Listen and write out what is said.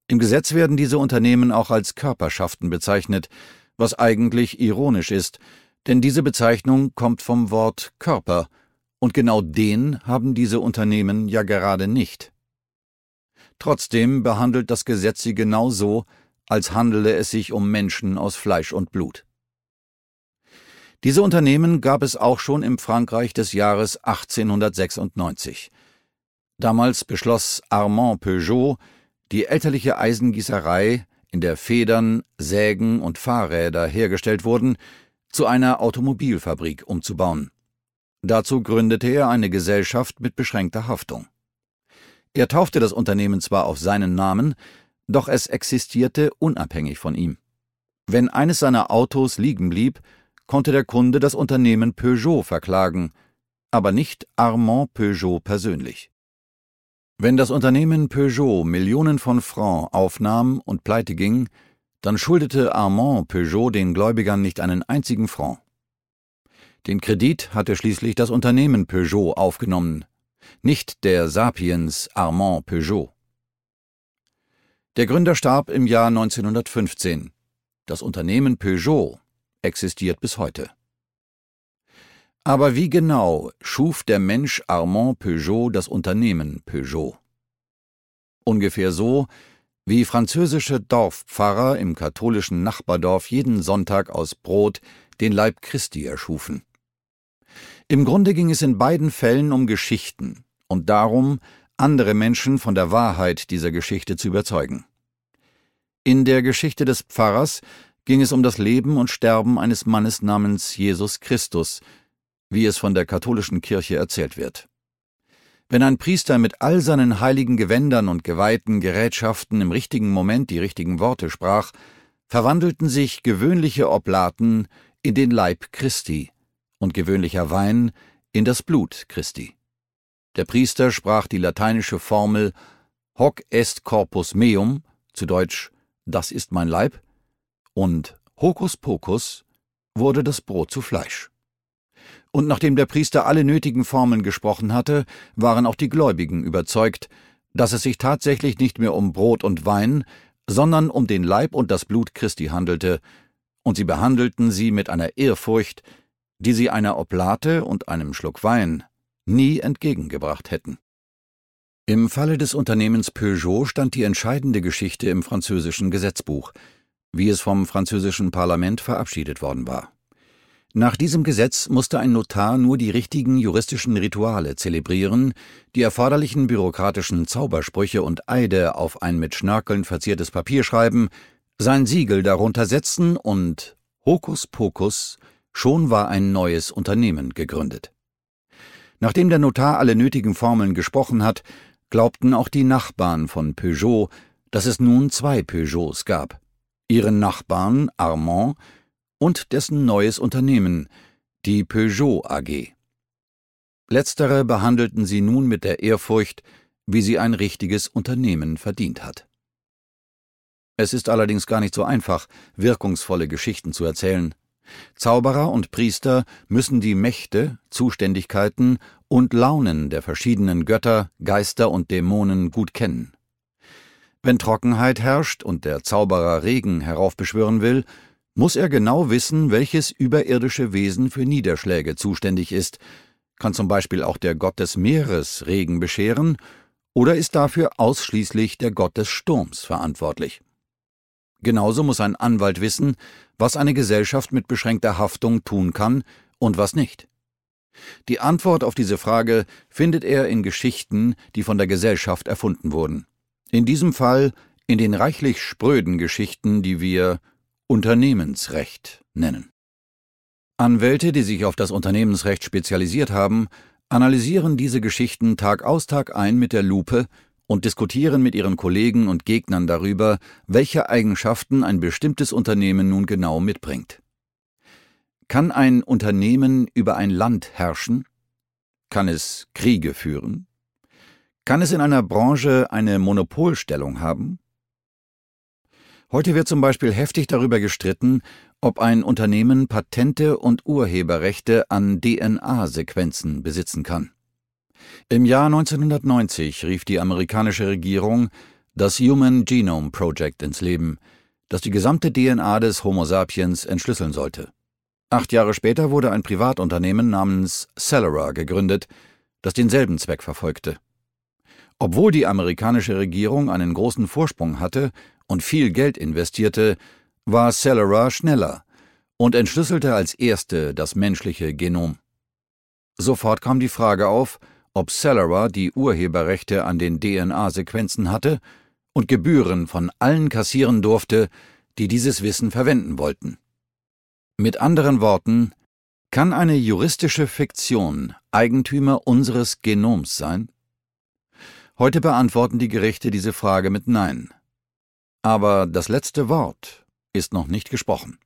Im Gesetz werden diese Unternehmen auch als Körperschaften bezeichnet, was eigentlich ironisch ist, denn diese Bezeichnung kommt vom Wort Körper, und genau den haben diese Unternehmen ja gerade nicht. Trotzdem behandelt das Gesetz sie genau so, als handele es sich um Menschen aus Fleisch und Blut. Diese Unternehmen gab es auch schon im Frankreich des Jahres 1896. Damals beschloss Armand Peugeot, die elterliche Eisengießerei, in der Federn, Sägen und Fahrräder hergestellt wurden, zu einer Automobilfabrik umzubauen. Dazu gründete er eine Gesellschaft mit beschränkter Haftung. Er taufte das Unternehmen zwar auf seinen Namen, doch es existierte unabhängig von ihm. Wenn eines seiner Autos liegen blieb, konnte der Kunde das Unternehmen Peugeot verklagen, aber nicht Armand Peugeot persönlich. Wenn das Unternehmen Peugeot Millionen von Francs aufnahm und pleite ging, dann schuldete Armand Peugeot den Gläubigern nicht einen einzigen Franc. Den Kredit hatte schließlich das Unternehmen Peugeot aufgenommen, nicht der Sapiens Armand Peugeot. Der Gründer starb im Jahr 1915. Das Unternehmen Peugeot existiert bis heute. Aber wie genau schuf der Mensch Armand Peugeot das Unternehmen Peugeot? Ungefähr so, wie französische Dorfpfarrer im katholischen Nachbardorf jeden Sonntag aus Brot den Leib Christi erschufen. Im Grunde ging es in beiden Fällen um Geschichten und darum, andere Menschen von der Wahrheit dieser Geschichte zu überzeugen. In der Geschichte des Pfarrers ging es um das Leben und Sterben eines Mannes namens Jesus Christus, wie es von der katholischen Kirche erzählt wird. Wenn ein Priester mit all seinen heiligen Gewändern und geweihten Gerätschaften im richtigen Moment die richtigen Worte sprach, verwandelten sich gewöhnliche Oblaten in den Leib Christi und gewöhnlicher Wein in das Blut Christi. Der Priester sprach die lateinische Formel Hoc est corpus meum, zu Deutsch Das ist mein Leib, und Hokus Pokus wurde das Brot zu Fleisch. Und nachdem der Priester alle nötigen Formeln gesprochen hatte, waren auch die Gläubigen überzeugt, dass es sich tatsächlich nicht mehr um Brot und Wein, sondern um den Leib und das Blut Christi handelte, und sie behandelten sie mit einer Ehrfurcht, die sie einer Oblate und einem Schluck Wein nie entgegengebracht hätten. Im Falle des Unternehmens Peugeot stand die entscheidende Geschichte im französischen Gesetzbuch, wie es vom französischen Parlament verabschiedet worden war. Nach diesem Gesetz musste ein Notar nur die richtigen juristischen Rituale zelebrieren, die erforderlichen bürokratischen Zaubersprüche und Eide auf ein mit Schnörkeln verziertes Papier schreiben, sein Siegel darunter setzen und Hokus Pokus, schon war ein neues Unternehmen gegründet. Nachdem der Notar alle nötigen Formeln gesprochen hat, glaubten auch die Nachbarn von Peugeot, dass es nun 2 Peugeots gab: ihren Nachbarn Armand und dessen neues Unternehmen, die Peugeot AG. Letztere behandelten sie nun mit der Ehrfurcht, wie sie ein richtiges Unternehmen verdient hat. Es ist allerdings gar nicht so einfach, wirkungsvolle Geschichten zu erzählen. Zauberer und Priester müssen die Mächte, Zuständigkeiten und Launen der verschiedenen Götter, Geister und Dämonen gut kennen. Wenn Trockenheit herrscht und der Zauberer Regen heraufbeschwören will, muss er genau wissen, welches überirdische Wesen für Niederschläge zuständig ist, kann zum Beispiel auch der Gott des Meeres Regen bescheren, oder ist dafür ausschließlich der Gott des Sturms verantwortlich. Genauso muss ein Anwalt wissen, was eine Gesellschaft mit beschränkter Haftung tun kann und was nicht. Die Antwort auf diese Frage findet er in Geschichten, die von der Gesellschaft erfunden wurden. In diesem Fall in den reichlich spröden Geschichten, die wir Unternehmensrecht nennen. Anwälte, die sich auf das Unternehmensrecht spezialisiert haben, analysieren diese Geschichten Tag aus Tag ein mit der Lupe und diskutieren mit ihren Kollegen und Gegnern darüber, welche Eigenschaften ein bestimmtes Unternehmen nun genau mitbringt. Kann ein Unternehmen über ein Land herrschen? Kann es Kriege führen? Kann es in einer Branche eine Monopolstellung haben? Heute wird zum Beispiel heftig darüber gestritten, ob ein Unternehmen Patente und Urheberrechte an DNA-Sequenzen besitzen kann. Im Jahr 1990 rief die amerikanische Regierung das Human Genome Project ins Leben, das die gesamte DNA des Homo sapiens entschlüsseln sollte. 8 Jahre später wurde ein Privatunternehmen namens Celera gegründet, das denselben Zweck verfolgte. Obwohl die amerikanische Regierung einen großen Vorsprung hatte und viel Geld investierte, war Celera schneller und entschlüsselte als erste das menschliche Genom. Sofort kam die Frage auf, ob Celera die Urheberrechte an den DNA-Sequenzen hatte und Gebühren von allen kassieren durfte, die dieses Wissen verwenden wollten. Mit anderen Worten, kann eine juristische Fiktion Eigentümer unseres Genoms sein? Heute beantworten die Gerichte diese Frage mit Nein. Aber das letzte Wort ist noch nicht gesprochen.